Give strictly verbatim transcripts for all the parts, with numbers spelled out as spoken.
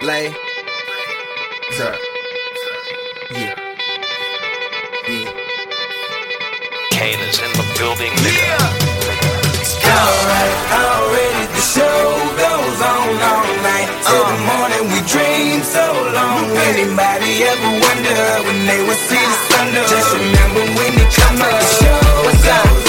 Lay. Sir. Yeah. Yeah. Kane is in the building. Yeah. Alright, already the show goes on all night. Till the morning we dream so long. Anybody ever wonder when they would see the sun? Just remember when they come up, the show goes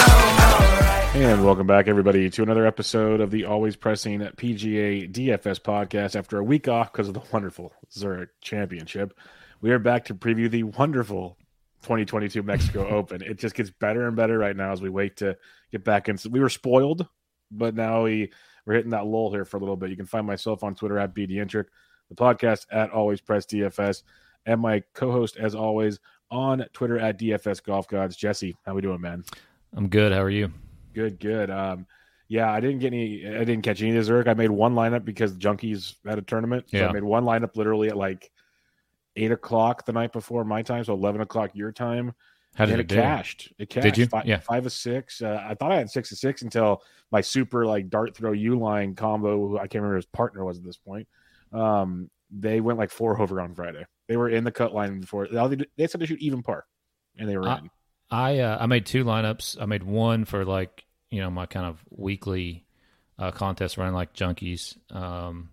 on. And welcome back, everybody, to another episode of the Always Pressing P G A D F S podcast. After a week off because of the wonderful Zurich Championship, we are back to preview the wonderful twenty twenty-two Mexico Open. It just gets better and better right now as we wait to get back in. We were spoiled, but now we, we're hitting that lull here for a little bit. You can find myself on Twitter at BDintric, the podcast at Always Press D F S, and my co-host, as always, on Twitter at D F S Golf Gods. Jesse, how we doing, man? I'm good. How are you? Good, good. Um, yeah, I didn't get any. I didn't catch any of the Zurich. I made one lineup because Junkies had a tournament. So yeah. I made one lineup literally at like eight o'clock the night before my time, so eleven o'clock your time. How did and it, it do? cashed? It cashed. Did you? Five, yeah, five of six. Uh, I thought I had six of six until my super like dart throw U line combo. Who I can't remember his partner was at this point. Um, they went like four over on Friday. They were in the cut line before. They, they said to shoot even par, and they were I, in. I uh, I made two lineups. I made one for like you know my kind of weekly uh, contest running like Junkies, um,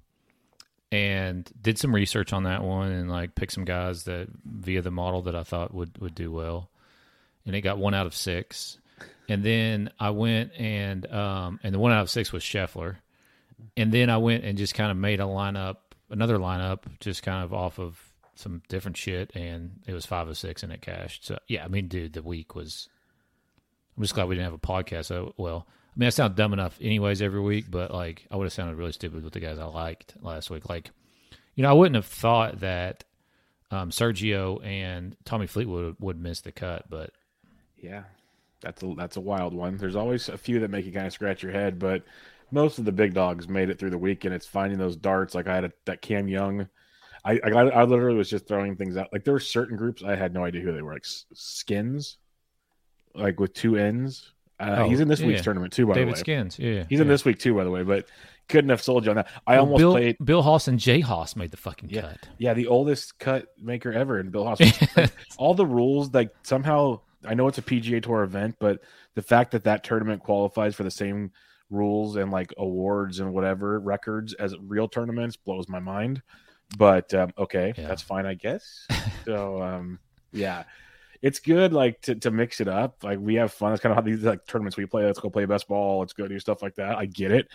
and did some research on that one and like picked some guys that via the model that I thought would would do well, and it got one out of six. And then I went and um, and the one out of six was Scheffler, and then I went and just kind of made a lineup, another lineup, just kind of off of some different shit, and it was five of six, and it cashed. So yeah, I mean, dude, the week was. I'm just glad we didn't have a podcast. So, well, I mean, I sound dumb enough, anyways, every week, but like, I would have sounded really stupid with the guys I liked last week. Like, you know, I wouldn't have thought that um, Sergio and Tommy Fleetwood would, would miss the cut, but yeah, that's a that's a wild one. There's always a few that make you kind of scratch your head, but most of the big dogs made it through the week, and it's finding those darts. Like I had a, that Cam Young. I, I I literally was just throwing things out. Like there were certain groups I had no idea who they were. Like Skins, like with two N's. Uh, oh, he's in this yeah. week's tournament too, by David the way. Skins, yeah, he's yeah. in this week too, by the way. But couldn't have sold you on that. I well, almost Bill, played Bill Haas and Jay Haas made the fucking yeah, cut. Yeah, the oldest cut maker ever in Bill Haas. Like, all the rules, like somehow I know it's a P G A Tour event, but the fact that that tournament qualifies for the same rules and like awards and whatever records as real tournaments blows my mind. But um, okay, yeah. that's fine, I guess. So um, yeah, it's good like to, to mix it up. Like we have fun. It's kind of how these like tournaments we play. Let's go play best ball. Let's go do stuff like that. I get it,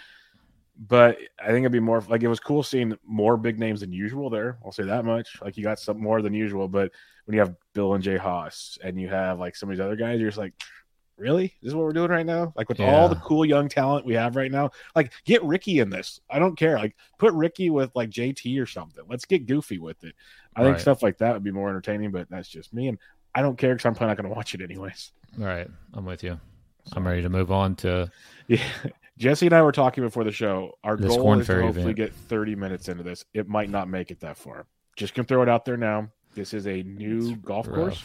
but I think it'd be more like it was cool seeing more big names than usual there. I'll say that much. Like you got some more than usual, but when you have Bill and Jay Haas and you have like some of these other guys, you're just like, really? This is what we're doing right now? Like with yeah. all the cool young talent we have right now, like get Ricky in this. I don't care. Like put Ricky with like J T or something. Let's get goofy with it. I right. think stuff like that would be more entertaining, but that's just me. And I don't care because I'm probably not going to watch it anyways. All right. I'm with you. I'm ready to move on to. Yeah. Jesse and I were talking before the show. Our This goal Corn is to Ferry hopefully event. get thirty minutes into this. It might not make it that far. Just going to throw it out there now. This is a new It's golf rough. course.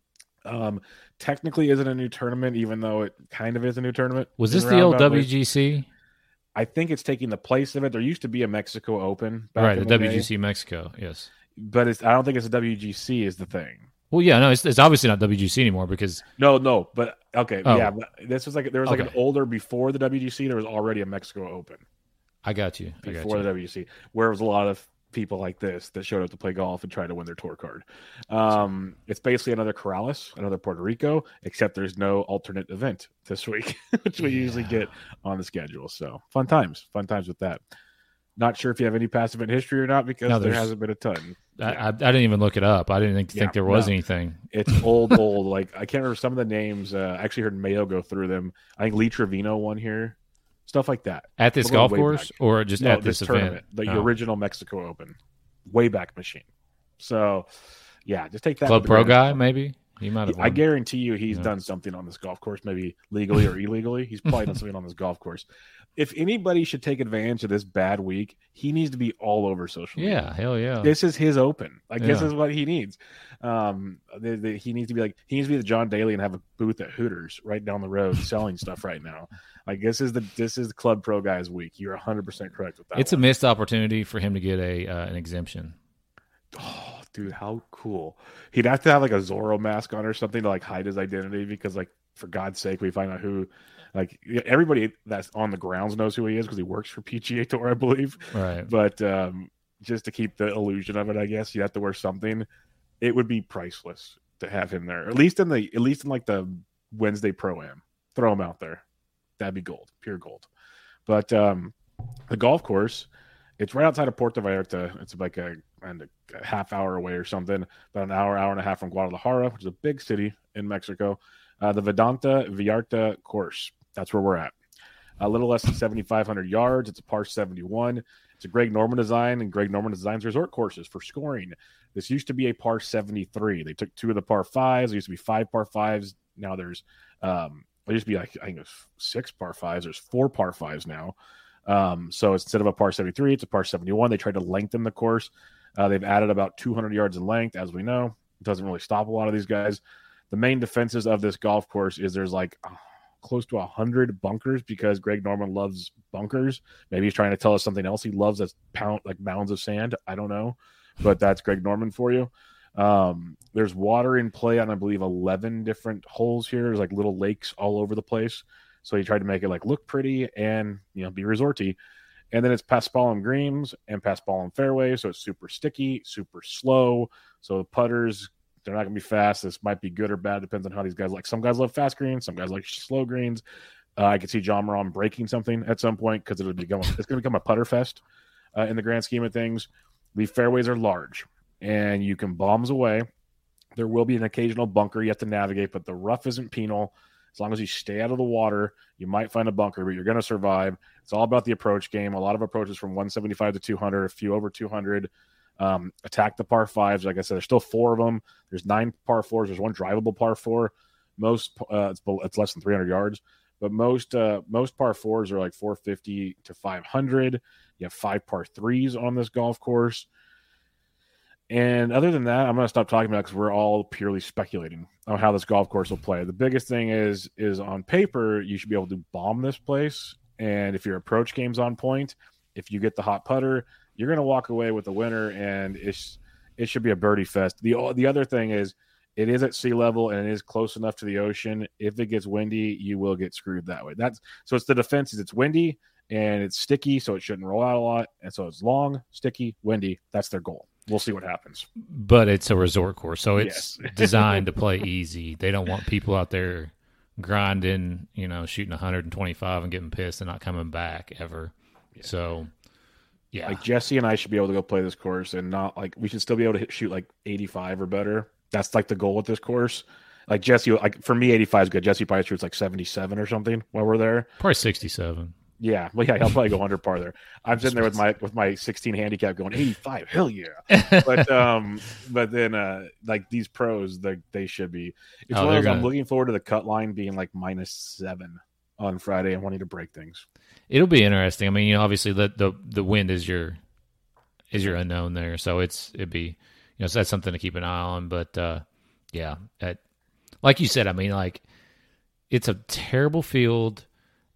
Um, technically isn't a new tournament, even though it kind of is a new tournament. Was this in the old roundabout W ways. G C? I think it's taking the place of it. There used to be a Mexico Open, back Right, in the the W G C day, Mexico, yes. but it's, I don't think it's a W G C is the thing. Well, yeah, no, it's, it's obviously not W G C anymore because No, no, but okay, Oh. yeah. But this was like there was like Okay. an older before the W G C. There was already a Mexico Open I got you. I got before you. the W G C, where it was a lot of people like this that showed up to play golf and try to win their tour card. Um, it's basically another Corrales, another Puerto Rico, except there's no alternate event this week, which we Yeah. usually get on the schedule. So fun times, fun times with that. Not sure if you have any past event history or not because No, there there's- hasn't been a ton. I, I, I didn't even look it up. I didn't think, Yeah, think there was no. anything. It's old, old. Like I can't remember some of the names. Uh, I actually heard Mayo go through them. I think Lee Trevino won here, stuff like that. At this We're going golf way course back. or just No, at this, this, tournament, event? the Oh. original Mexico Open, way back machine. So, yeah, just take that. Club with a Pro grain of guy, salt. maybe? He might have. I won. guarantee you, he's Yeah. done something on this golf course, maybe legally or illegally. He's probably done something on this golf course. If anybody should take advantage of this bad week, he needs to be all over social media. Yeah, hell yeah. This is his open. Like this Yeah. is what he needs. Um, the, the, he needs to be like he needs to be the John Daly and have a booth at Hooters right down the road selling stuff right now. Like this is the this is the Club Pro Guys week. You're one hundred percent correct with that. It's one. a missed opportunity for him to get a uh, an exemption. Oh, dude, how cool! He'd have to have like a Zorro mask on or something to like hide his identity because, like, for God's sake, we find out who, like, everybody that's on the grounds knows who he is because he works for P G A Tour, I believe. Right. But um, just to keep the illusion of it, I guess you have to wear something. It would be priceless to have him there, at least in the at least in like the Wednesday Pro-Am. Throw him out there. That'd be gold, pure gold. But um, the golf course, it's right outside of Puerto Vallarta. It's like a, and a half hour away or something, about an hour, hour and a half from Guadalajara, which is a big city in Mexico. Uh, the Vedanta Vallarta course, that's where we're at. A little less than seventy-five hundred yards. It's a par seventy-one. It's a Greg Norman design, and Greg Norman designs resort courses for scoring. This used to be a par seventy-three. They took two of the par fives. There used to be five par fives. Now there's um, there used to be like I think it was six par fives. There's four par fives now. Um, so instead of a par seventy-three, it's a par seventy-one. They tried to lengthen the course. Uh, they've added about two hundred yards in length, as we know. It doesn't really stop a lot of these guys. The main defenses of this golf course is there's like oh, close to one hundred bunkers because Greg Norman loves bunkers. Maybe he's trying to tell us something else. He loves that pound, like mounds of sand. I don't know, but that's Greg Norman for you. Um, there's water in play on, I believe, eleven different holes here. There's like little lakes all over the place. So he tried to make it like look pretty and, you know, be resorty. And then it's Paspalum greens and Paspalum fairways. So it's super sticky, super slow. So the putters, they're not going to be fast. This might be good or bad. Depends on how these guys like. Some guys love fast greens. Some guys like slow greens. Uh, I could see John Moran breaking something at some point because it'll become, it's going to become a putter fest uh, in the grand scheme of things. The fairways are large and you can bombs away. There will be an occasional bunker you have to navigate, but the rough isn't penal. As long as you stay out of the water, you might find a bunker, but you're going to survive. It's all about the approach game. A lot of approaches from one seventy-five to two hundred, a few over two hundred. Um, attack the par fives. Like I said, there's still four of them. There's nine par fours. There's one drivable par four. Most uh, it's, it's less than three hundred yards, but most uh, most par fours are like four fifty to five hundred. You have five par threes on this golf course. And other than that, I'm going to stop talking about it because we're all purely speculating on how this golf course will play. The biggest thing is, is on paper, you should be able to bomb this place. And if your approach game's on point, if you get the hot putter, you're going to walk away with the winner, and it's, it should be a birdie fest. The, the other thing is it is at sea level and it is close enough to the ocean. If it gets windy, you will get screwed that way. That's so it's the defense is it's windy and it's sticky, so it shouldn't roll out a lot. And so it's long, sticky, windy. That's their goal. We'll see what happens. But it's a resort course, so it's Yes. designed to play easy. They don't want people out there grinding, you know, shooting one hundred twenty-five and getting pissed and not coming back ever. Yeah. So, yeah. Like Jesse and I should be able to go play this course and not like we should still be able to hit, shoot like eighty-five or better. That's like the goal with this course. Like Jesse, like for me, eighty-five is good. Jesse probably shoots like seventy-seven or something while we're there. Probably sixty-seven. Yeah, well, yeah, I'll probably go under par there. I'm sitting there with my with my sixteen handicap going eighty-five. Hell yeah! But um, but then uh, like these pros, they they should be. It's Oh, one of those. they're I'm gonna- looking forward to the cut line being like minus seven on Friday and wanting to break things. It'll be interesting. I mean, you know, obviously the the, the wind is your is your unknown there, so it's it'd be you know so that's something to keep an eye on. But uh, yeah, that, like you said, I mean, like it's a terrible field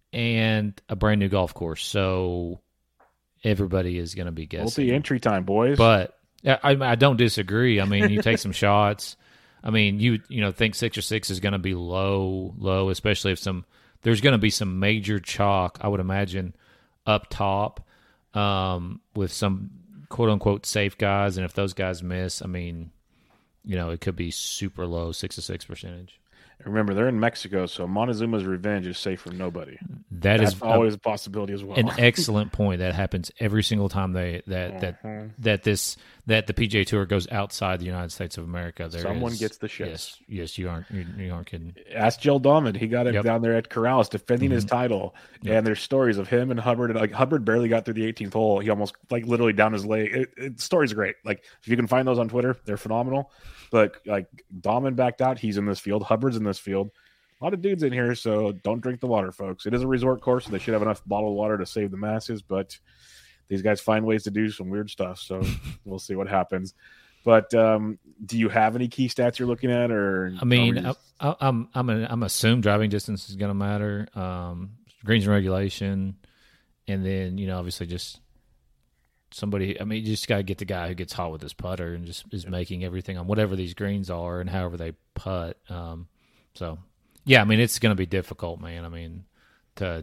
and a brand new golf course, so everybody is going to be guessing. Multi entry time, boys. But I, I don't disagree. I mean, you take some shots. I mean, you you know think six or six is going to be low, low, especially if some there's going to be some major chalk. I would imagine up top um, with some quote unquote safe guys, and if those guys miss, I mean, you know, it could be super low, six to six percentage. Remember, they're in Mexico, so Montezuma's revenge is safe from nobody. That That's is always a possibility as well. an excellent point. That happens every single time they that Uh-huh. that that this that the P G A Tour goes outside the United States of America. There Someone is- gets the shits. Yes, yes, you aren't you, you aren't kidding. Ask Jill Dahman. He got it Yep. down there at Corrales defending his title. Yep. And there's stories of him and Hubbard. Like Hubbard barely got through the eighteenth hole. He almost like literally down his leg. It, it, stories are great. Like if you can find those on Twitter, they're phenomenal. But like Dahman backed out. He's in this field. Hubbard's in this field. A lot of dudes in here, so don't drink the water, folks. It is a resort course, so they should have enough bottled water to save the masses. But these guys find ways to do some weird stuff, so we'll see what happens. But um, do you have any key stats you're looking at, or I mean, are we just- I, I, I'm I'm a, I'm assume driving distance is going to matter. Um, greens and regulation, and then you know obviously just somebody. I mean, you just got to get the guy who gets hot with his putter and just is making everything on whatever these greens are and however they putt. Um, so yeah, I mean it's going to be difficult, man. I mean to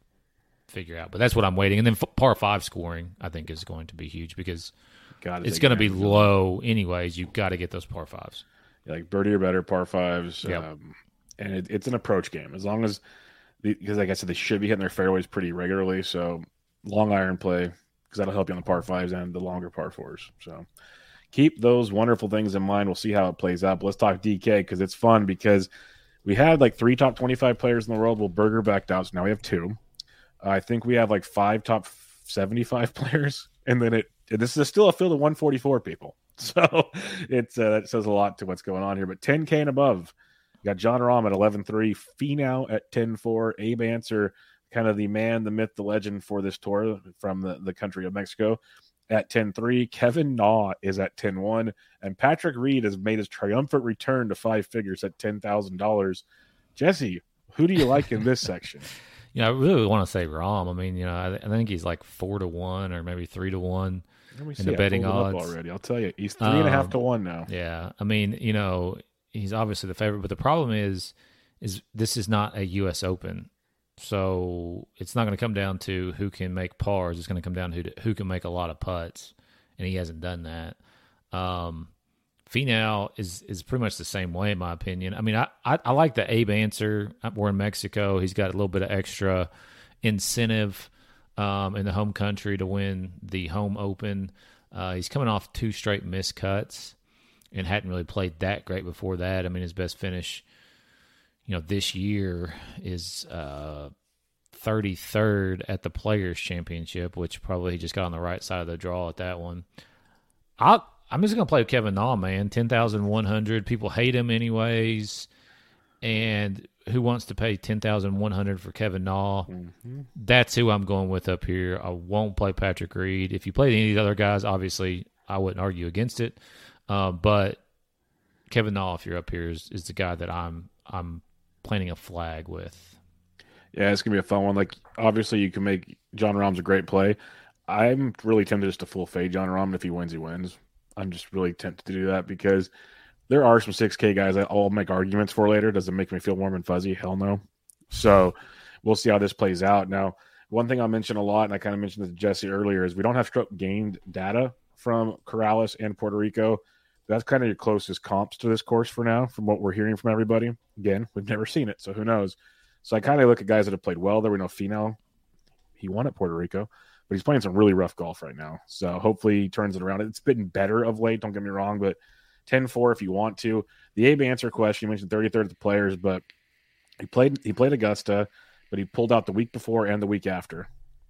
figure out, but that's what I'm waiting. And then f- par five scoring, I think, is going to be huge because God, it's they going to be can- low anyways. You've got to get those par fives. like birdie or better par fives. Yep. Um, and it, it's an approach game as long as, because like I said, they should be hitting their fairways pretty regularly. So long iron play, because that'll help you on the par fives and the longer par fours. So keep those wonderful things in mind. We'll see how it plays out. But let's talk D K because it's fun because we had like three top twenty-five players in the world. Well, Berger backed out, so now we have two. I think we have like five top seventy-five players, and then it this is still a field of one forty-four people. So it's uh, that says a lot to what's going on here. But ten K and above, you got John Rahm at eleven three, Finau at ten four, Abe Answer, kind of the man, the myth, the legend for this tour from the, the country of Mexico, at ten three. Kevin Na is at ten one, and Patrick Reed has made his triumphant return to five figures at ten thousand dollars. Jesse, who do you like in this section? You know, I really want to say Rahm. I mean, you know, I, I think he's like four to one or maybe three to one Let me in the I betting pulled it up odds. already. I'll tell you, he's three and a half Um, to one now. Yeah, I mean, you know, he's obviously the favorite, but the problem is, is this is not a U S Open, so it's not going to come down to who can make pars. It's going to come down to who, who can make a lot of putts, and he hasn't done that. Um, Finau is is pretty much the same way, in my opinion. I mean, I, I, I like the Abe Answer. We're in Mexico. He's got a little bit of extra incentive um, in the home country to win the home open. Uh, he's coming off two straight missed cuts and hadn't really played that great before that. I mean, his best finish, you know, this year is uh, thirty-third at the Players Championship, which probably he just got on the right side of the draw at that one. I I'm just gonna play with Kevin Na, man. ten thousand one hundred. People hate him anyways, and who wants to pay ten thousand one hundred for Kevin Na? Mm-hmm. That's who I'm going with up here. I won't play Patrick Reed. If you played any of these other guys, obviously I wouldn't argue against it. Uh, but Kevin Na, if you're up here, is, is the guy that I'm I'm planting a flag with. Yeah, it's gonna be a fun one. Like obviously, you can make John Rahm's a great play. I'm really tempted just to full fade John Rahm. If he wins, he wins. I'm just really tempted to do that because there are some six K guys that I'll make arguments for later. Does it make me feel warm and fuzzy? Hell no. So we'll see how this plays out. Now, one thing I mention a lot, and I kind of mentioned this to Jesse earlier, is we don't have stroke gained data from Corrales and Puerto Rico. That's kind of your closest comps to this course for now, from what we're hearing from everybody. Again, we've never seen it, so who knows? So I kind of look at guys that have played well there. We know Finau, he won at Puerto Rico, but he's playing some really rough golf right now. So hopefully he turns it around. It's been better of late, don't get me wrong, but ten four if you want to. The Abe Answer question, you mentioned thirty-third of the players, but he played he played Augusta, but he pulled out the week before and the week after.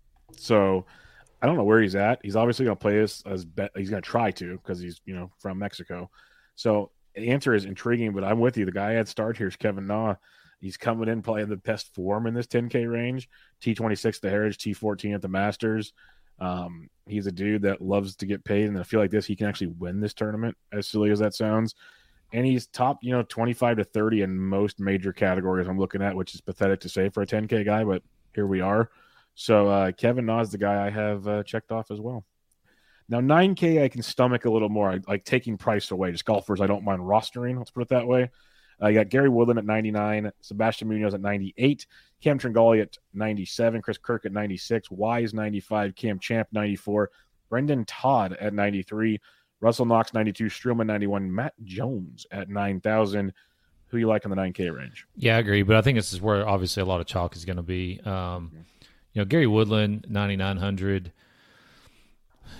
So I don't know where he's at. He's obviously going to play this as bet. He's going to try to because he's, you know, from Mexico. So the answer is intriguing, but I'm with you. The guy at start here is Kevin Na. He's coming in playing the best form in this ten K range. T twenty-six at the Heritage, T fourteen at the Masters. Um, he's a dude that loves to get paid, and I feel like this, he can actually win this tournament, as silly as that sounds. And he's top, you know, twenty-five to thirty in most major categories I'm looking at, which is pathetic to say for a ten K guy, but here we are. So uh, Kevin Na is the guy I have uh, checked off as well. Now, nine K I can stomach a little more, I, like taking price away. Just golfers I don't mind rostering, let's put it that way. Uh, you got Gary Woodland at ninety-nine, Sebastian Munoz at ninety-eight, Cam Tringali at ninety-seven, Chris Kirk at ninety-six, Wise ninety-five, Cam Champ ninety-four, Brendan Todd at ninety-three, Russell Knox ninety-two, Streelman ninety-one, Matt Jones at nine thousand. Who you like in the nine K range? Yeah, I agree, but I think this is where obviously a lot of chalk is going to be. Um, you know, Gary Woodland ninety-nine hundred.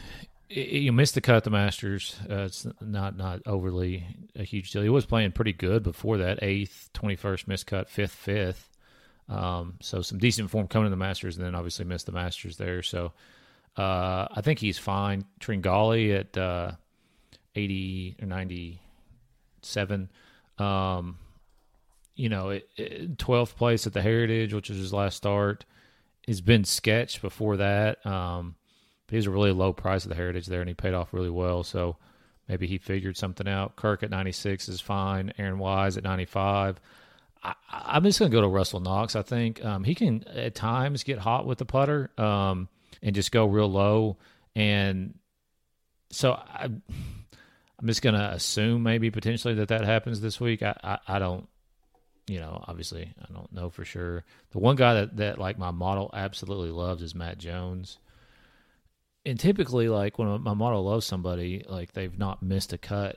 You missed the cut at the Masters. Uh, it's not not overly a huge deal. He was playing pretty good before that. Eighth, twenty-first missed cut, fifth, fifth. Um, so some decent form coming to the Masters, and then obviously missed the Masters there. So uh, I think he's fine. Tringali at uh, eighty or ninety-seven. Um, you know, it, it, twelfth place at the Heritage, which was his last start. He's been sketched before that. Um, He was a really low price at the Heritage there, and he paid off really well. So maybe he figured something out. Kirk at ninety-six is fine. Aaron Wise at ninety-five. I, I'm just going to go to Russell Knox, I think. Um, he can, at times, get hot with the putter um, and just go real low. And so I, I'm just going to assume maybe potentially that that happens this week. I, I, I don't, you know, obviously I don't know for sure. The one guy that, that like, my model absolutely loves is Matt Jones. And typically, like, when my model loves somebody, like, they've not missed a cut,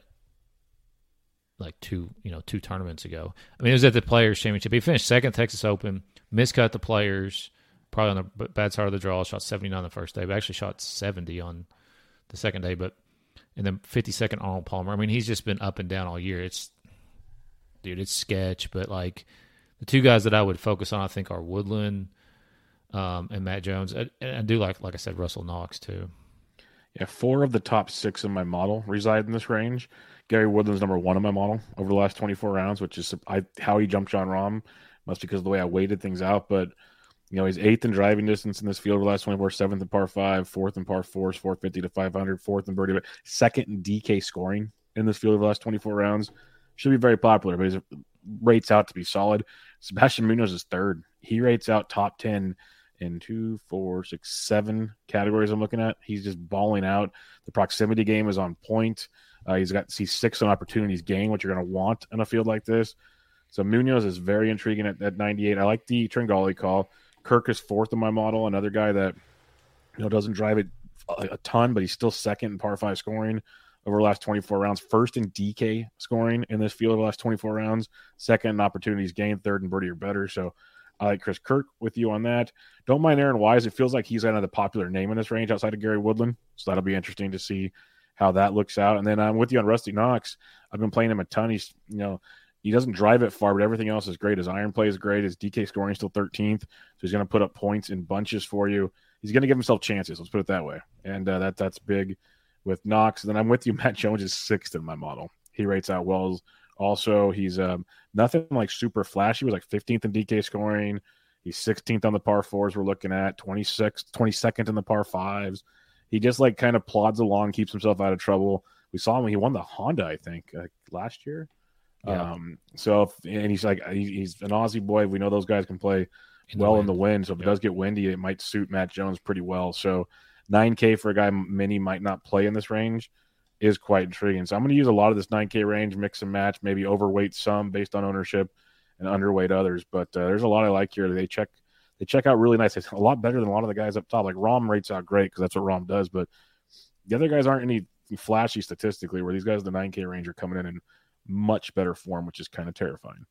like, two, you know, two tournaments ago. I mean, it was at the Players' Championship. He finished second Texas Open, miscut the Players, probably on the bad side of the draw, shot seventy-nine the first day, but actually shot seventy on the second day, but, and then fifty-second Arnold Palmer. I mean, he's just been up and down all year. It's, dude, it's sketch, but, like, the two guys that I would focus on, I think, are Woodland Um, and Matt Jones. And I do like, like I said, Russell Knox too. Yeah, four of the top six in my model reside in this range. Gary Woodland's number one in my model over the last twenty-four rounds, which is I, how he jumped John Rahm. Must be because of the way I weighted things out. But, you know, he's eighth in driving distance in this field over the last twenty-four, seventh in par five, fourth in par fours, four fifty to five hundred, fourth in birdie, but second in D K scoring in this field over the last twenty-four rounds. Should be very popular, but he rates out to be solid. Sebastian Munoz is third. He rates out top ten in two, four, six, seven categories I'm looking at. He's just balling out. The proximity game is on point. Uh, he's got C six on opportunities gained, what you're going to want in a field like this. So Munoz is very intriguing at, at ninety-eight. I like the Tringali call. Kirk is fourth in my model, another guy that, you know, doesn't drive it a, a ton, but he's still second in par five scoring over the last twenty-four rounds. First in D K scoring in this field over the last twenty-four rounds. Second in opportunities gained, third in birdie or better. So I like Chris Kirk with you on that. Don't mind Aaron Wise. It feels like he's kind of the popular name in this range outside of Gary Woodland. So that'll be interesting to see how that looks out. And then I'm with you on Rusty Knox. I've been playing him a ton. He's, you know, he doesn't drive it far, but everything else is great. His iron play is great. His D K scoring is still thirteenth. So he's going to put up points in bunches for you. He's going to give himself chances. Let's put it that way. And uh, that that's big with Knox. And then I'm with you. Matt Jones is sixth in my model. He rates out well. Also, he's um, nothing like super flashy. He was like fifteenth in D K scoring. He's sixteenth on the par fours we're looking at, twenty-sixth, twenty-second in the par fives. He just like kind of plods along, keeps himself out of trouble. We saw him when he won the Honda, I think, uh, last year. Yeah. Um, so, if, and he's like, he's an Aussie boy. We know those guys can play in well in the wind. So if yep. it does get windy, it might suit Matt Jones pretty well. So nine K for a guy many might not play in this range is quite intriguing. So I'm going to use a lot of this nine K range, mix and match, maybe overweight some based on ownership and underweight others. But uh, there's a lot I like here. They check they check out really nice. It's a lot better than a lot of the guys up top. Like Rahm rates out great because that's what Rahm does. But the other guys aren't any flashy statistically, where these guys in the nine K range are coming in in much better form, which is kind of terrifying.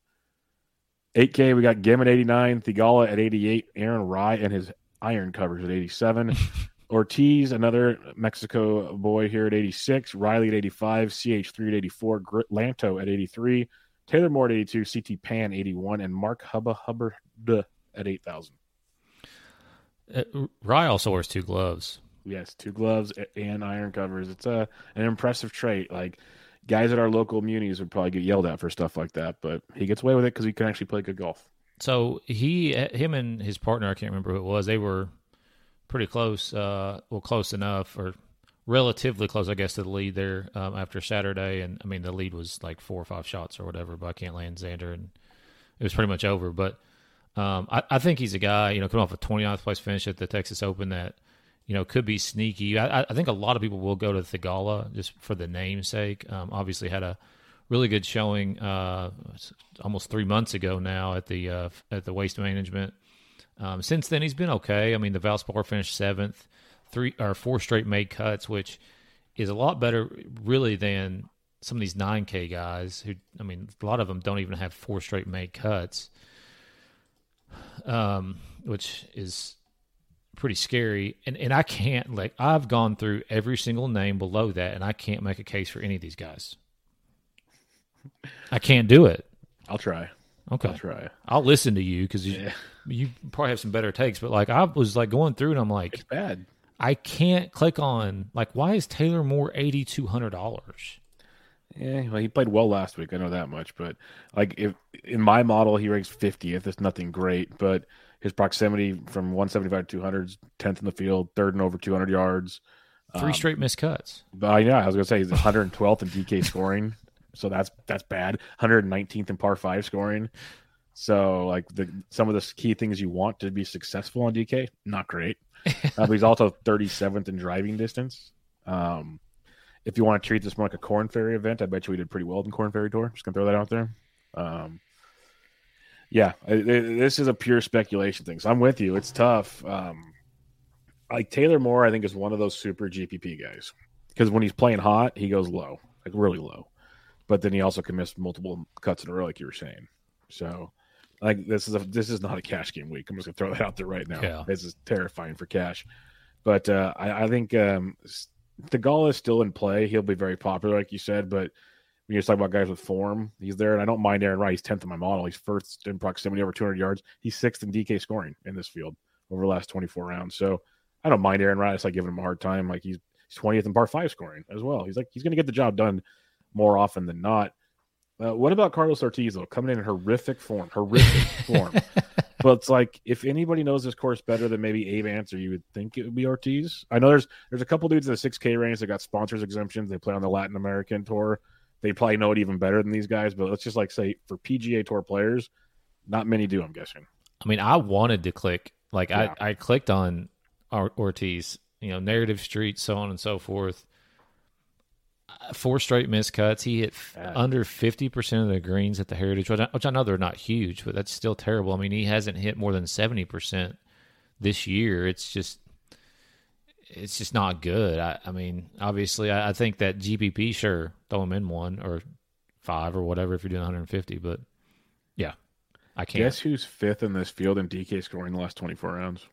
eight K, we got Gim at eighty-nine, Thigala at eighty-eight, Aaron Rye and his iron covers at eighty-seven. Ortiz, another Mexico boy here at eighty-six, Riley at eighty-five, C H three at eighty-four, Lanto at eighty-three, Taylor Moore at eighty-two, C T Pan eighty-one, and Mark Hubba Hubbard at eight thousand. Uh, Rye also wears two gloves. Yes, two gloves and iron covers. It's a an impressive trait. Like, guys at our local munis would probably get yelled at for stuff like that, but he gets away with it because he can actually play good golf. So he, him and his partner, I can't remember who it was, they were pretty close, uh, well, close enough, or relatively close, I guess, to the lead there um, after Saturday. And, I mean, the lead was like four or five shots or whatever, but I can't land Xander, and it was pretty much over. But um, I, I think he's a guy, you know, coming off a twenty-ninth place finish at the Texas Open that, you know, could be sneaky. I, I think a lot of people will go to Thigala just for the namesake. Um, obviously had a really good showing uh, almost three months ago now at the uh, at the Waste Management. Um, since then, he's been okay. I mean, the Valspar finished seventh, three or four straight made cuts, which is a lot better, really, than some of these nine K guys who, I mean, a lot of them don't even have four straight made cuts, um, which is pretty scary. And and I can't, like, I've gone through every single name below that, and I can't make a case for any of these guys. I can't do it. I'll try. Okay. I'll try. I'll listen to you because you, Yeah. you probably have some better takes. But, like, I was, like, going through, and I'm like, It's bad. I can't click on, like, why is Taylor Moore eight thousand two hundred dollars? Yeah, well, he played well last week. I know that much. But like, if in my model, he ranks fiftieth. It's nothing great, but his proximity from one seventy-five to two hundred is tenth in the field, third and over two hundred yards. Three Um, straight missed cuts. But yeah, I was going to say he's one hundred twelfth in D K scoring, so that's that's bad. one hundred nineteenth in par five scoring. So like the some of the key things you want to be successful on D K, not great. uh, but he's also thirty-seventh in driving distance. Um, if you want to treat this more like a Corn Ferry event, I bet you we did pretty well in Corn Ferry Tour. Just gonna throw that out there. Um, yeah, I, I, this is a pure speculation thing. So I'm with you. It's tough. Um, like Taylor Moore, I think is one of those super G P P guys because when he's playing hot, he goes low, like really low. But then he also can miss multiple cuts in a row, like you were saying. So, like this is a this is not a cash game week. I'm just gonna throw that out there right now. Yeah. This is terrifying for cash. But uh, I, I think um, Theegala is still in play. He'll be very popular, like you said. But when you're talking about guys with form, he's there. And I don't mind Aaron Wright. He's tenth in my model. He's first in proximity over two hundred yards. He's sixth in D K scoring in this field over the last twenty-four rounds. So I don't mind Aaron Wright. It's like giving him a hard time. Like he's, he's twentieth in par five scoring as well. He's like he's going to get the job done more often than not. Uh, what about Carlos Ortiz, though, coming in horrific form, horrific form. But it's like, if anybody knows this course better than maybe Abe Answer, you would think it would be Ortiz. I know there's there's a couple dudes in the six K range that got sponsors exemptions. They play on the Latin American Tour. They probably know it even better than these guys. But let's just like say for P G A Tour players, not many do, I'm guessing. I mean, I wanted to click. Like, Yeah. I, I clicked on Or- Ortiz, you know, Narrative Street, so on and so forth. Uh, Four straight missed cuts. He hit f- Bad. under fifty percent of the greens at the Heritage, which I, which I know they're not huge, but that's still terrible. I mean, he hasn't hit more than seventy percent this year. It's just it's just not good. I, I mean, obviously, I, I think that G P P, sure, throw him in one or five or whatever if you're doing one hundred fifty, but yeah, I can't. Guess who's fifth in this field in D K scoring the last twenty-four rounds?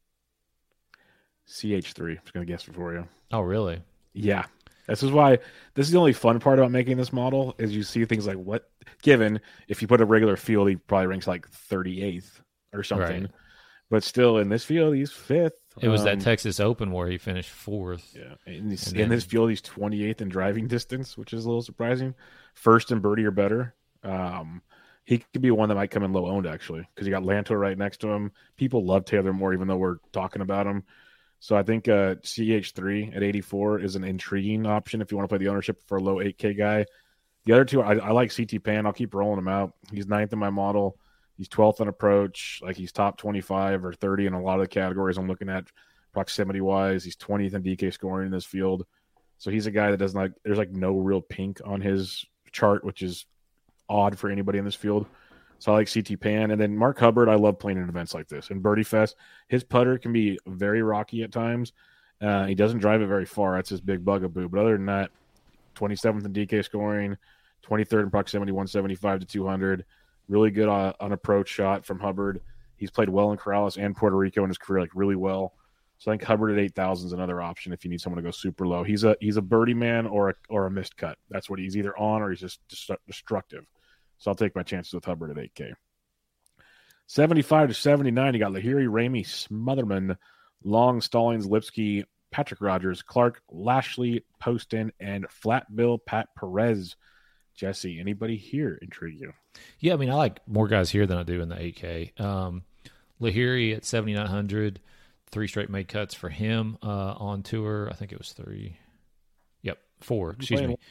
C H three. I'm just going to guess it for you. Oh, really? Yeah. This is why this is the only fun part about making this model is you see things like what given if you put a regular field, he probably ranks like thirty-eighth or something. Right. But still in this field, he's fifth. It was Um, that Texas Open where he finished fourth. Yeah. In this, And in then- this field, he's twenty-eighth in driving distance, which is a little surprising. First in birdie or better. Um, he could be one that might come in low owned actually because you got Lanto right next to him. People love Taylor Moore, even though we're talking about him. So I think uh, C H three at eighty-four is an intriguing option if you want to play the ownership for a low eight K guy. The other two, I, I like C T Pan. I'll keep rolling him out. He's ninth in my model. He's twelfth on approach. Like he's top twenty-five or thirty in a lot of the categories I'm looking at proximity-wise. He's twentieth in D K scoring in this field. So he's a guy that doesn't like – there's like no real pink on his chart, which is odd for anybody in this field. So I like C T Pan. And then Mark Hubbard, I love playing in events like this. In Birdie Fest, his putter can be very rocky at times. Uh, he doesn't drive it very far. That's his big bugaboo. But other than that, twenty-seventh in D K scoring, twenty-third in proximity, one seventy-five to two hundred. Really good on, on approach shot from Hubbard. He's played well in Corrales and Puerto Rico in his career, like really well. So I think Hubbard at eight thousand is another option if you need someone to go super low. He's a he's a birdie man or a, or a missed cut. That's what he's either on or he's just destructive. So I'll take my chances with Hubbard at eight K. seventy-five to seventy-nine, you got Lahiri, Ramey, Smotherman, Long, Stallings, Lipsky, Patrick Rogers, Clark, Lashley, Poston, and Flat Bill Pat Perez. Jesse, anybody here intrigue you? Yeah, I mean, I like more guys here than I do in the eight K. Um, Lahiri at seventy-nine hundred, three straight made cuts for him uh, on tour. I think it was three. Yep, four. Excuse me.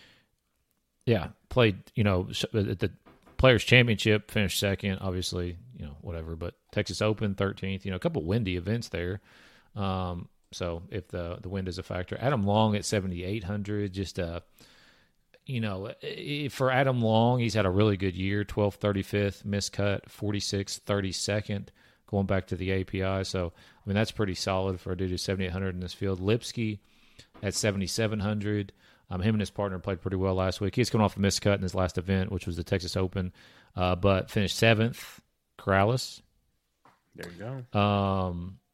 Yeah, played, you know, at the Players Championship, finished second, obviously, you know, whatever. But Texas Open, thirteenth, you know, a couple windy events there. Um, so if the the wind is a factor. Adam Long at seventy-eight hundred, just uh you know, for Adam Long, he's had a really good year, twelfth, thirty-fifth, miscut, forty-sixth, thirty-second, going back to the A P I. So, I mean, that's pretty solid for a dude who's seventy-eight hundred in this field. Lipsky at seventy-seven hundred. Um, him and his partner played pretty well last week. He's coming off a miscut in his last event, which was the Texas Open, uh, but finished seventh. Corrales. There you go. Um,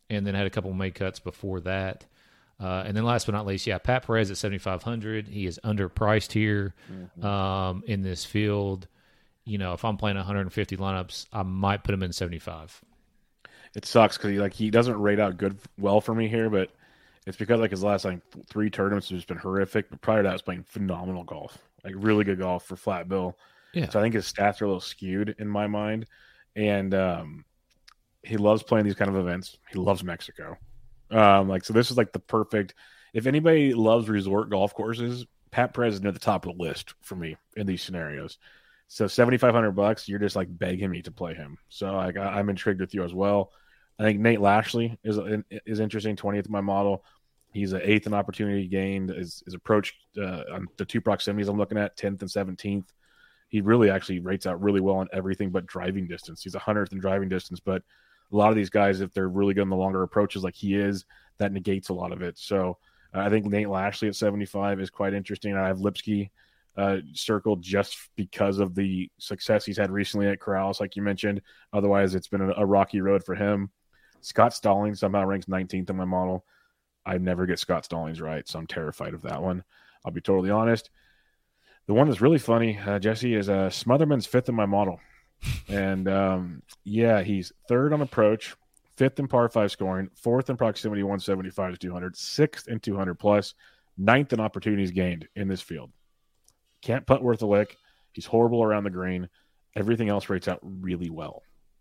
and then had a couple made cuts before that. Uh, and then last but not least, yeah, Pat Perez at seventy-five hundred. He is underpriced here mm-hmm. um, in this field. You know, if I'm playing one hundred fifty lineups, I might put him in seventy-five. It sucks because he like he doesn't rate out good well for me here, but it's because like his last like three tournaments have just been horrific. But prior to that, I was playing phenomenal golf, like really good golf for flat bill. Yeah. So I think his stats are a little skewed in my mind, and um, he loves playing these kind of events. He loves Mexico. Um, like so, this is like the perfect. If anybody loves resort golf courses, Pat Perez is near the top of the list for me in these scenarios. So seventy five hundred bucks, you're just like begging me to play him. So like I, I'm intrigued with you as well. I think Nate Lashley is is interesting. twentieth in my model. He's an eighth in opportunity gained. His, his approach uh, on the two proximities I'm looking at, tenth and seventeenth. He really actually rates out really well on everything but driving distance. He's a hundredth in driving distance, but a lot of these guys, if they're really good in the longer approaches like he is, that negates a lot of it. So uh, I think Nate Lashley at seventy-five is quite interesting. I have Lipsky uh, circled just because of the success he's had recently at Corrales, like you mentioned. Otherwise, it's been a, a rocky road for him. Scott Stallings somehow ranks nineteenth in my model. I never get Scott Stallings right, so I'm terrified of that one. I'll be totally honest. The one that's really funny, uh, Jesse, is uh, Smotherman's fifth in my model. And, um, yeah, he's third on approach, fifth in par five scoring, fourth in proximity one seventy-five to two hundred, sixth in two hundred plus, ninth in opportunities gained in this field. Can't putt worth a lick. He's horrible around the green. Everything else rates out really well.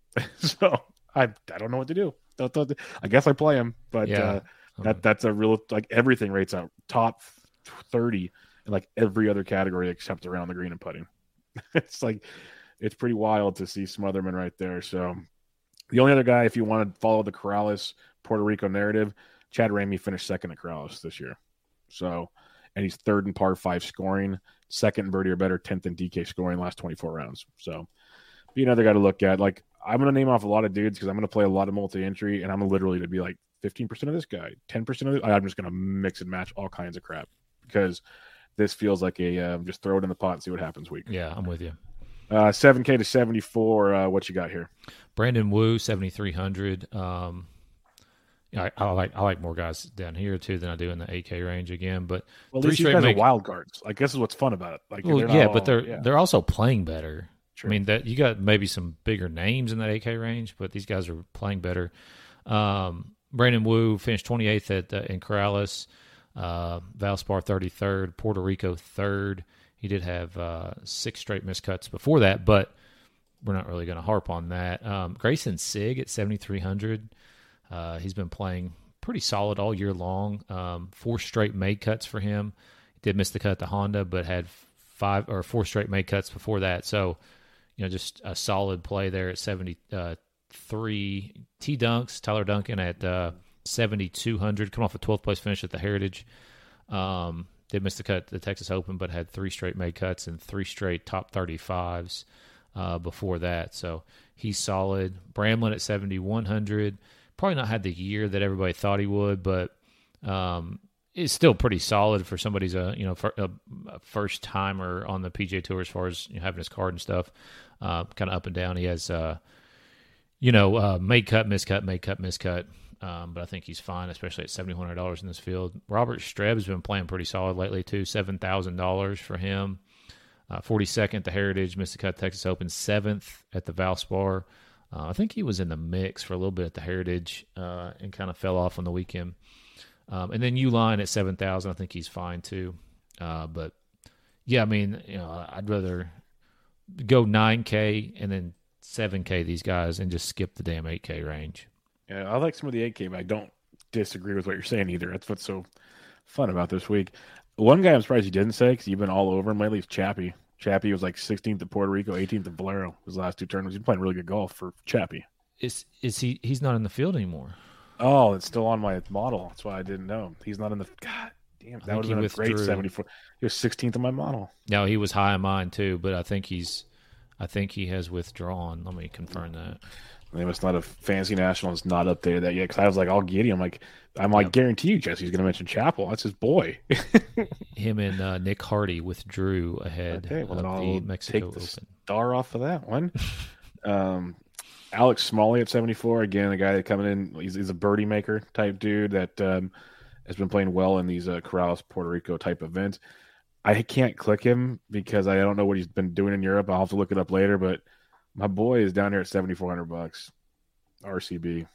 So I I don't know what to do. I guess I play him, but yeah. uh, that that's a real, like everything rates out top thirty in like every other category except around the green and putting. It's like, it's pretty wild to see Smotherman right there. So the only other guy, if you want to follow the Corrales Puerto Rico narrative, Chad Ramey finished second at Corrales this year. So, and he's third in par five scoring, second in birdie or better, tenth in D K scoring last twenty-four rounds. So be another guy to look at. Like, I'm going to name off a lot of dudes because I'm going to play a lot of multi-entry, and I'm literally to be like fifteen percent of this guy, ten percent of this. I'm just going to mix and match all kinds of crap because this feels like a um, just throw it in the pot and see what happens week. Yeah, I'm with you. Uh, seven K to seventy-four. Uh, what you got here? Brandon Wu, seventy-three hundred. Um, I, I like I like more guys down here too than I do in the eight K range again. But well, three these straight guys make... are wild cards. Like this is what's fun about it. Like well, yeah, yeah, all, but they're yeah. they're also playing better. True. I mean that you got maybe some bigger names in that eight K range, but these guys are playing better. Um, Brandon Wu finished twenty-eighth at uh, in Corrales, uh, Valspar thirty-third, Puerto Rico third. He did have uh, six straight miscuts before that, but we're not really going to harp on that. Um, Grayson Sigg at seventy-three hundred. Uh, he's been playing pretty solid all year long. Um, four straight made cuts for him. He did miss the cut at the Honda, but had five or four straight made cuts before that. So, you know, just a solid play there at seventy-three. T Dunks, Tyler Duncan at uh, seventy-two hundred, come off a twelfth place finish at the Heritage. Um, did miss the cut at the Texas Open, but had three straight made cuts and three straight top thirty-fives uh, before that. So he's solid. Bramlin at seventy-one hundred. Probably not had the year that everybody thought he would, but um, it's still pretty solid for somebody's a you know for a, a first timer on the P G A Tour as far as you know, having his card and stuff. Uh, kind of up and down. He has uh, you know uh, made cut, miscut, made cut, miscut. Um, but I think he's fine, especially at seventy-one hundred dollars in this field. Robert Streb has been playing pretty solid lately too. Seven thousand dollars for him. Uh, forty-second at the Heritage, missed the cut Texas Open. Seventh at the Valspar. Uh, I think he was in the mix for a little bit at the Heritage uh, and kind of fell off on the weekend. Um, and then Uline at seven thousand. I think he's fine too. Uh, but yeah, I mean, you know, I'd rather go nine K and then seven K these guys and just skip the damn eight K range. Yeah, I like some of the eight K, but I don't disagree with what you're saying either. That's what's so fun about this week. One guy I'm surprised you didn't say because you've been all over him lately is Chappie. Chappie was like sixteenth at Puerto Rico, eighteenth at Valero. His last two tournaments. He's playing really good golf for Chappie. Is is he? He's not in the field anymore. Oh, it's still on my model. That's why I didn't know. He's not in the. God damn, that would have been a great seventy-four. He was sixteenth in my model. No, he was high in mine too, but I think he's. I think he has withdrawn. Let me confirm that. They must not have Fantasy National has not updated that yet because I was like, I'll get him. I'm like, I'm like, yep. Guarantee you, Jesse's going to mention Chappell. That's his boy. Him and uh, Nick Hardy withdrew ahead okay, well, of I'll the Mexico take the Open. Star off of that one. um, Alex Smalley at seventy-four. Again, a guy that coming in, he's, he's a birdie maker type dude that um, has been playing well in these uh, Corrales, Puerto Rico type events. I can't click him because I don't know what he's been doing in Europe. I'll have to look it up later, but my boy is down here at seventy-four hundred bucks. R C B.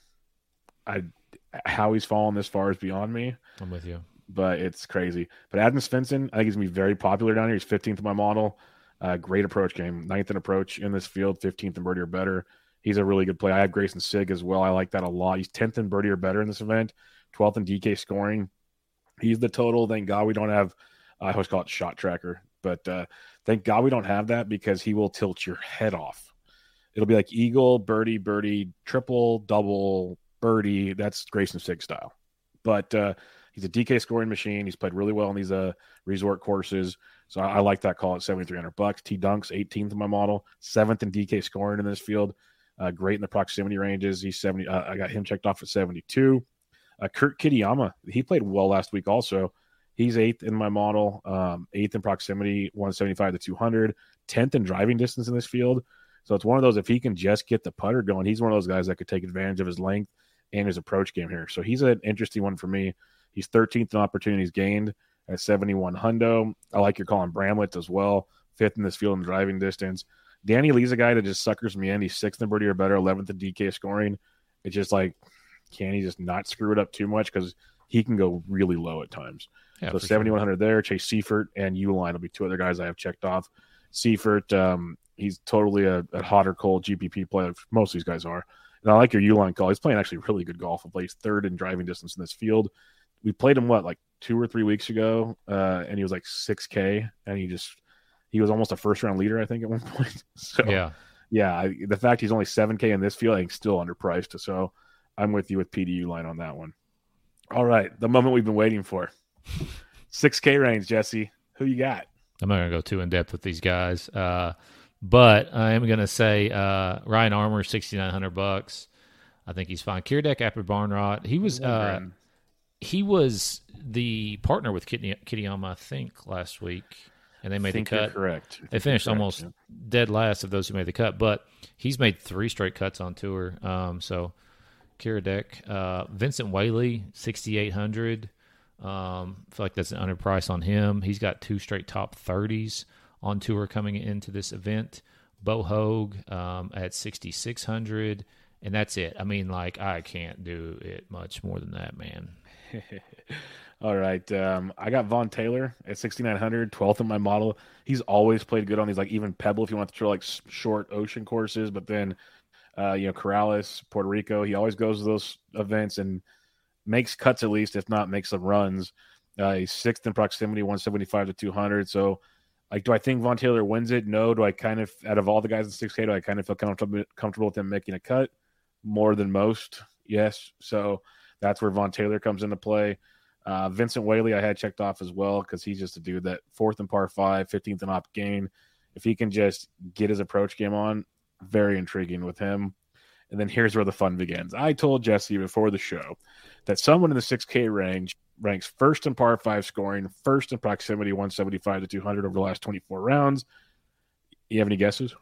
I how he's fallen this far is beyond me. I'm with you. But it's crazy. But Adam Svensson, I think he's going to be very popular down here. He's fifteenth in my model. Uh, great approach game. ninth in approach in this field, fifteenth in birdie or better. He's a really good play. I have Grayson Sig as well. I like that a lot. He's tenth in birdie or better in this event, twelfth in D K scoring. He's the total. Thank God we don't have, I always call it shot tracker, but uh, thank God we don't have that because he will tilt your head off. It'll be like eagle, birdie, birdie, triple, double, birdie. That's Grayson Sig style. But uh, he's a D K scoring machine. He's played really well on these uh, resort courses. So I, I like that call at seventy-three hundred bucks. T Dunks, eighteenth in my model, seventh in D K scoring in this field. Uh, great in the proximity ranges. He's seventy. Uh, I got him checked off at seventy-two. Uh, Kurt Kitayama, he played well last week also. He's eighth in my model, um, eighth in proximity, one seventy-five to two hundred, tenth in driving distance in this field. So it's one of those, if he can just get the putter going, he's one of those guys that could take advantage of his length and his approach game here. So he's an interesting one for me. He's thirteenth in opportunities gained at seventy-one hundo. I like your Colin Bramlett as well, fifth in this field in driving distance. Danny Lee's a guy that just suckers me in. He's sixth in birdie or better, eleventh in D K scoring. It's just like, can he just not screw it up too much? Because he can go really low at times. Yeah, so seventy-one hundred sure. there. Chase Seifert and Uline will be two other guys I have checked off. Seifert, um, he's totally a, a hot or cold G P P player. Most of these guys are. And I like your Uline call. He's playing actually really good golf. He plays third in driving distance in this field. We played him, what, like two or three weeks ago, uh, and he was like six K, and he just he was almost a first-round leader, I think, at one point. So, yeah, yeah, I, the fact he's only seven K in this field, I think, still underpriced. So I'm with you with P D Uline on that one. All right, the moment we've been waiting for. six K range, Jesse. Who you got? I'm not going to go too in-depth with these guys, uh, but I am going to say uh, Ryan Armour, sixty-nine hundred bucks. I think he's fine. Kiradech Apper Barnrot. He was uh, he was the partner with Kitayama, I think, last week, and they made the cut. Correct. They finished correct, almost yeah. dead last of those who made the cut, but he's made three straight cuts on tour. Um, so Kiradech, uh, Vincent Whaley, sixty-eight hundred. Um, I feel like that's an underprice on him. He's got two straight top thirties on tour coming into this event. Bo Hogue um, at sixty-six hundred, and that's it. I mean, like, I can't do it much more than that, man. All right. Um, I got Vaughn Taylor at sixty-nine hundred, twelfth in my model. He's always played good on these, like, even Pebble if you want to throw, like, short ocean courses, but then, uh, you know, Corrales, Puerto Rico, he always goes to those events and makes cuts at least, if not makes some runs. Uh, he's sixth in proximity, one seventy-five to two hundred. So, like, do I think Vaughn Taylor wins it? No. Do I kind of, out of all the guys in six K, do I kind of feel comfortable comfortable with him making a cut more than most? Yes. So that's where Vaughn Taylor comes into play. Uh, Vincent Whaley I had checked off as well because he's just a dude that fourth in par five, fifteenth in op gain. If he can just get his approach game on, very intriguing with him. And then here's where the fun begins. I told Jesse before the show that someone in the six K range ranks first in par five scoring, first in proximity, one seventy-five to two hundred over the last twenty-four rounds. You have any guesses?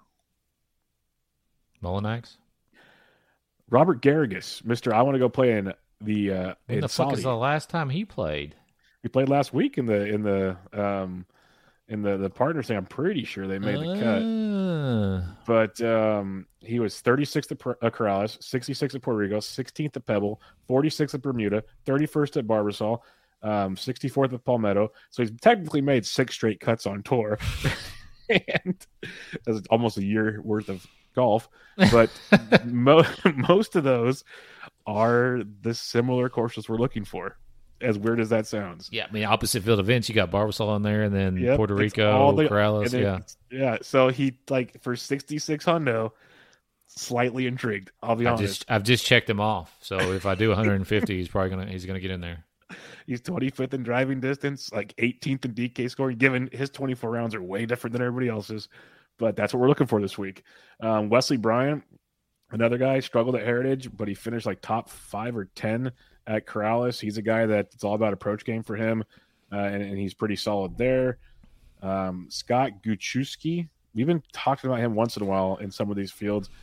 Mullinax? Robert Garrigus, Mister I want to go play in the uh, when in the fuck Saudi. is the last time he played? He played last week in the in the um in the the partner thing. I'm pretty sure they made the cut. Uh, But um, he was thirty-sixth at Corrales, sixty-sixth at Puerto Rico, sixteenth at Pebble, forty-sixth at Bermuda, thirty-first at Barbasol, um, sixty-fourth at Palmetto. So he's technically made six straight cuts on tour, and that's almost a year worth of golf. But mo- most of those are the similar courses we're looking for. As weird as that sounds. yeah, I mean, opposite field events, you got Barbasol on there, and then Yep, Puerto it's Rico, all the- Corrales, and yeah. it- Yeah, so he, like, for sixty-six hundo, slightly intrigued, I'll be I honest. just, I've just checked him off. So if I do one hundred fifty, he's probably gonna he's gonna get in there. He's twenty-fifth in driving distance, like eighteenth in D K scoring, given his twenty-four rounds are way different than everybody else's. But that's what we're looking for this week. Um, Wesley Bryant, another guy, struggled at Heritage, but he finished like top five or ten at Corrales. He's a guy that it's all about approach game for him, uh, and, and he's pretty solid there. Um, Scott Guchewski, we've been talking about him once in a while in some of these fields.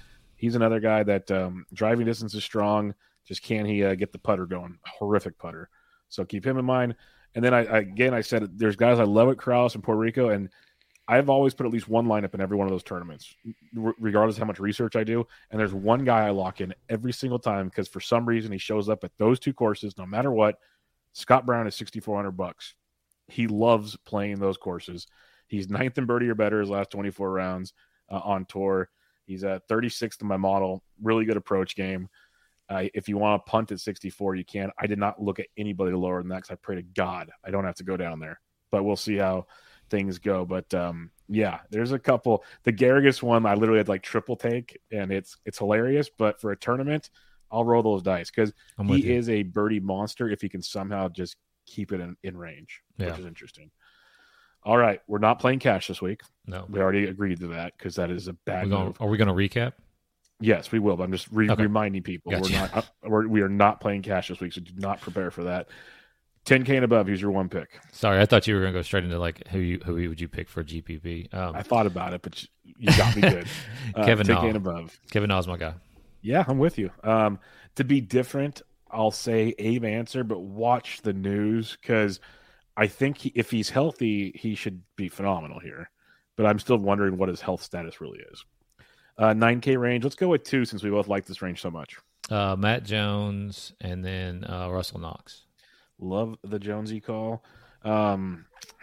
He's another guy that um, driving distance is strong. Just can he uh, get the putter going? Horrific putter. So keep him in mind. And then I, I again, I said there's guys I love at Kraus and Puerto Rico, and I've always put at least one lineup in every one of those tournaments, regardless of how much research I do. And there's one guy I lock in every single time because for some reason he shows up at those two courses, no matter what. Scott Brown is sixty-four hundred bucks. He loves playing those courses. He's ninth in birdie or better his last twenty-four rounds uh, on tour. He's at thirty-sixth in my model. Really good approach game. Uh, if you want to punt at sixty-four, you can. I did not look at anybody lower than that because I pray to God I don't have to go down there. But we'll see how things go. But um, yeah, there's a couple. The Garrigus one, I literally had like triple take, and it's it's hilarious. But for a tournament, I'll roll those dice because he you. is a birdie monster if he can somehow just keep it in, in range, yeah. which is interesting. All right, we're not playing cash this week. No, we already agreed to that because that is a bad gonna, move. Are we going to recap? Yes, we will. But I'm just re- okay. reminding people Gotcha. we're not we're, we are not playing cash this week, so do not prepare for that. ten K and above. Who's your one pick? Sorry, I thought you were going to go straight into like who you, who would you pick for G P P? Um, I thought about it, but you got me good. Uh, Kevin ten Na. K and above. Kevin Na's my guy. Yeah, I'm with you. Um, to be different, I'll say Abe Answer, but watch the news because I think he, if he's healthy, he should be phenomenal here. But I'm still wondering what his health status really is. Uh, nine K range. Let's go with two since we both like this range so much. Uh, Matt Jones and then uh, Russell Knox. Love the Jonesy call. Um,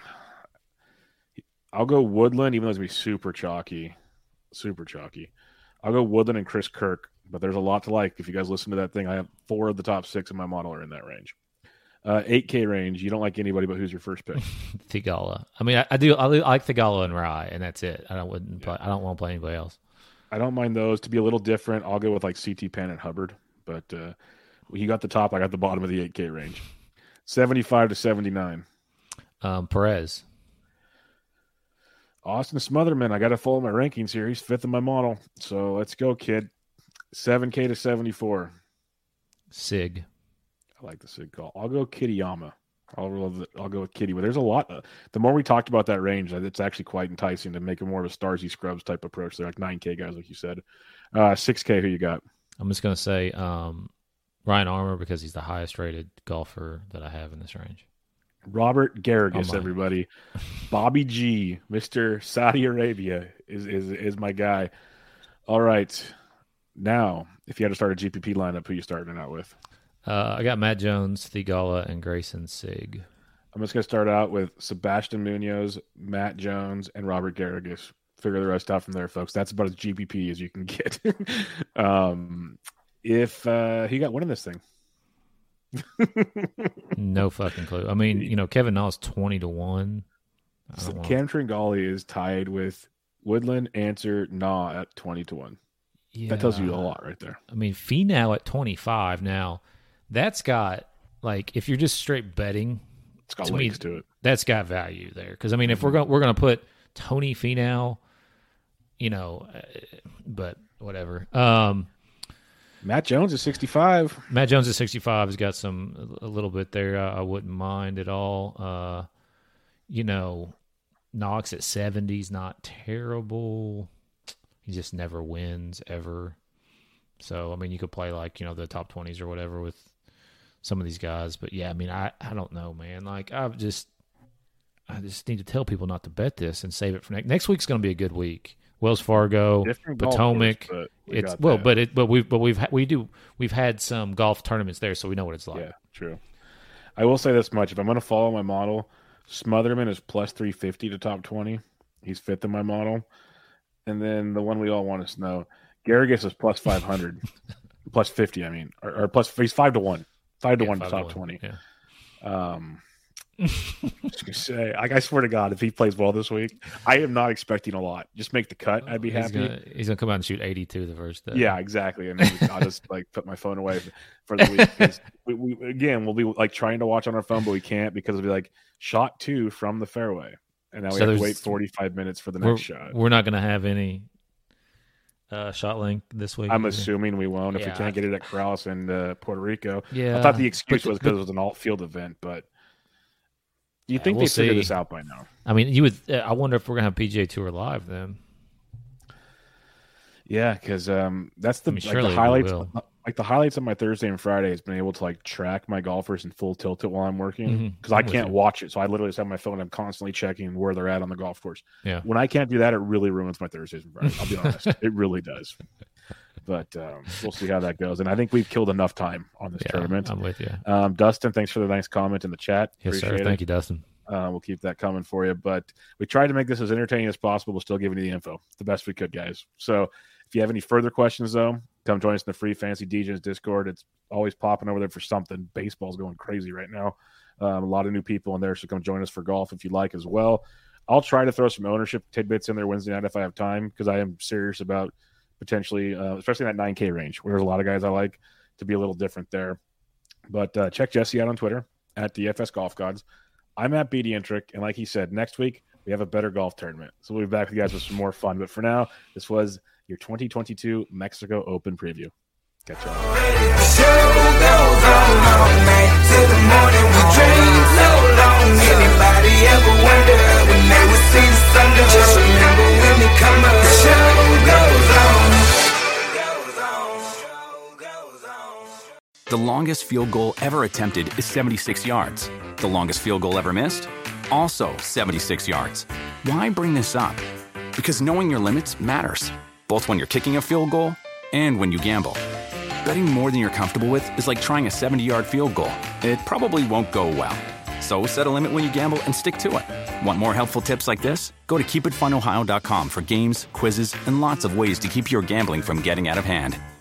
I'll go Woodland, even though it's going to be super chalky. Super chalky. I'll go Woodland and Chris Kirk, but there's a lot to like. If you guys listen to that thing, I have four of the top six in my model are in that range. Uh, eight K range. You don't like anybody, but who's your first pick? Thigala. I mean, I, I do. I, I like Thigala and Rye, and that's it. I don't wouldn't. Yeah. Play, I don't want to play anybody else. I don't mind those. To be a little different, I'll go with like C T Penn and Hubbard, but uh, he got the top. I got the bottom of the eight K range. seventy-five to seventy-nine. Um, Perez. Austin Smotherman. I got to follow my rankings here. He's fifth in my model. So let's go, kid. seven K to seventy-four. Sig. I like the Sig call. I'll go Kittyama. I'll I'll go with Kitty. But there's a lot. Of, the more we talked about that range, it's actually quite enticing to make it more of a Starsy Scrubs type approach. They're like nine K guys, like you said. Uh, six K, who you got? I'm just going to say um, Ryan Armour because he's the highest rated golfer that I have in this range. Robert Garrigus, oh everybody. Bobby G, Mister Saudi Arabia, is, is, is my guy. All right. Now, if you had to start a G P P lineup, who you starting out with? Uh, I got Matt Jones, Thigala, and Grayson Sig. I'm just going to start out with Sebastian Munoz, Matt Jones, and Robert Garrigus. Figure the rest out from there, folks. That's about as G P P as you can get. um, if uh, he got winning this thing. No fucking clue. I mean, you know, Kevin Na's twenty to one. So Cam Tringali is tied with Woodland, Answer, Na at twenty to one. Yeah. That tells you a lot right there. I mean, Finau at twenty-five now. That's got, like, if you're just straight betting, it's got to links me, to it. That's got value there. Because, I mean, if we're going we're going to put Tony Finau, you know, uh, but whatever. Um, Matt Jones is sixty-five. Matt Jones is sixty-five. Has got some, a little bit there. I, I wouldn't mind at all. Uh, you know, Knox at seventy is not terrible. He just never wins ever. So, I mean, you could play like, you know, the top twenties or whatever with some of these guys. But, yeah, I mean, I, I don't know, man. Like, I've just I just need to tell people not to bet this and save it for next. Next week's going to be a good week. Wells Fargo, Different Potomac. Course, we it's well, that. but it but we've but we've ha- we do we've had some golf tournaments there, so we know what it's like. Yeah, true. I will say this much: if I'm going to follow my model, Smotherman is plus three fifty to top twenty. He's fifth in my model, and then the one we all want to know, Garrigus is plus five hundred, plus fifty. I mean, or, or plus he's five to one, five to yeah, one to top to twenty. Yeah. Um. Just gonna say, like, I swear to God, if he plays well this week, I am not expecting a lot. Just make the cut, I'd be he's happy. Gonna, he's gonna come out and shoot eighty-two the first day. Yeah, exactly. And then I'll just like put my phone away for the week. 'Cause we, we, again, we'll be like trying to watch on our phone, but we can't because it'll be like shot two from the fairway, and now we so have to wait forty-five minutes for the we're, next shot. We're not gonna have any uh, shot link this week. I'm assuming we won't if yeah, we can't get it at Krause and uh, Puerto Rico. Yeah, I thought the excuse but, was because but, it was an alt-field event, but. Do you yeah, think we'll they figured see. this out by now? I mean, you would. Uh, I wonder if we're gonna have P G A Tour live then. Yeah, because um, that's the, I mean, like, surely the we highlights. will. Like the highlights of my Thursday and Friday has been able to like track my golfers and full tilt it while I'm working because Mhm. I I'm with can't you. watch it. So I literally just have my phone and I'm constantly checking where they're at on the golf course. Yeah. When I can't do that, it really ruins my Thursdays and Fridays. I'll be honest, it really does. But um, we'll see how that goes. And I think we've killed enough time on this Yeah, tournament. I'm with you. Um, Dustin, thanks for the nice comment in the chat. Yes, sir. Appreciate it. Thank you, Dustin. Uh, we'll keep that coming for you. But we tried to make this as entertaining as possible. We're still giving you the info the best we could, guys. So if you have any further questions, though, come join us in the free Fantasy D Js Discord. It's always popping over there for something. Baseball's going crazy right now. Um, a lot of new people in there, so come join us for golf if you like as well. I'll try to throw some ownership tidbits in there Wednesday night if I have time because I am serious about potentially, uh, especially in that nine K range where there's a lot of guys I like to be a little different there. But uh, check Jesse out on Twitter at D F S Golf Gods. I'm at B D Intric, and like he said, next week we have a better golf tournament. So we'll be back with you guys with some more fun. But for now, this was your twenty twenty-two Mexico Open preview. Catch y'all. The show goes on all night till the morning. We dream so long. Anybody ever wonder when they would see the sun? Just remember when they come up. The show goes on. Goes on. Goes on. The longest field goal ever attempted is seventy-six yards. The longest field goal ever missed? Also seventy-six yards. Why bring this up? Because knowing your limits matters, both when you're kicking a field goal and when you gamble. Betting more than you're comfortable with is like trying a seventy-yard field goal. It probably won't go well. So set a limit when you gamble and stick to it. Want more helpful tips like this? Go to keep it fun ohio dot com for games, quizzes, and lots of ways to keep your gambling from getting out of hand.